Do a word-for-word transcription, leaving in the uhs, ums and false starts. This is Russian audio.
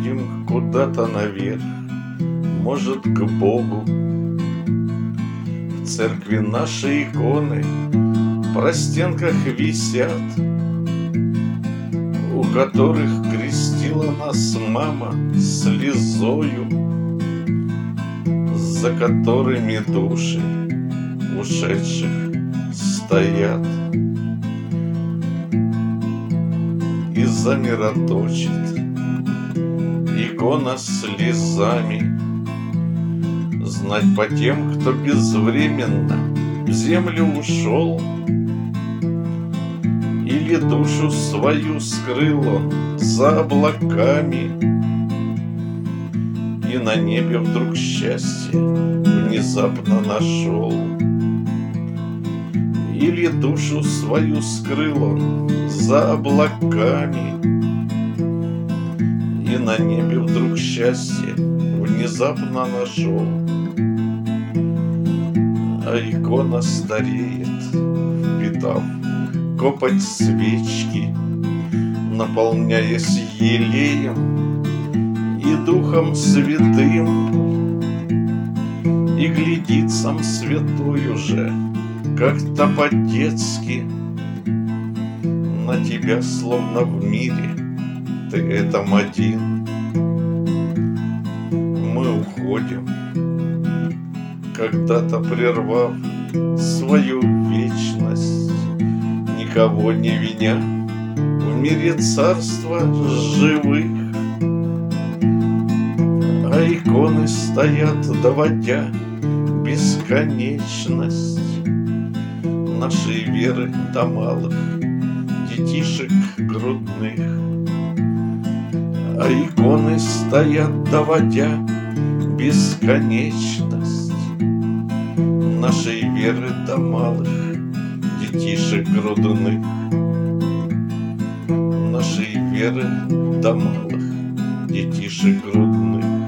уходим куда-то наверх, может, к Богу. В церкви наши иконы в простенках висят, у которых крестила нас мама слезою, за которыми души ушедших стоят. И замироточит икона слезами, знать по тем, кто безвременно в землю ушел, или душу свою скрыл он за облаками, и на небе вдруг счастье внезапно нашел. Или душу свою скрыл он за облаками, и на небе вдруг счастье внезапно нашел. А икона стареет, впитав копоть свечки, наполняясь елеем и Духом Святым, и глядит сам святой уже как-то по-детски на тебя, словно в мире ты этом один. Мы уходим, когда-то прервав свою вечность, никого не виня, в мире царства живых. А иконы стоят, доводя бесконечность нашей веры до малых детишек грудных. А иконы стоят, доводя бесконечность нашей веры до малых детишек грудных. Нашей веры до малых детишек грудных.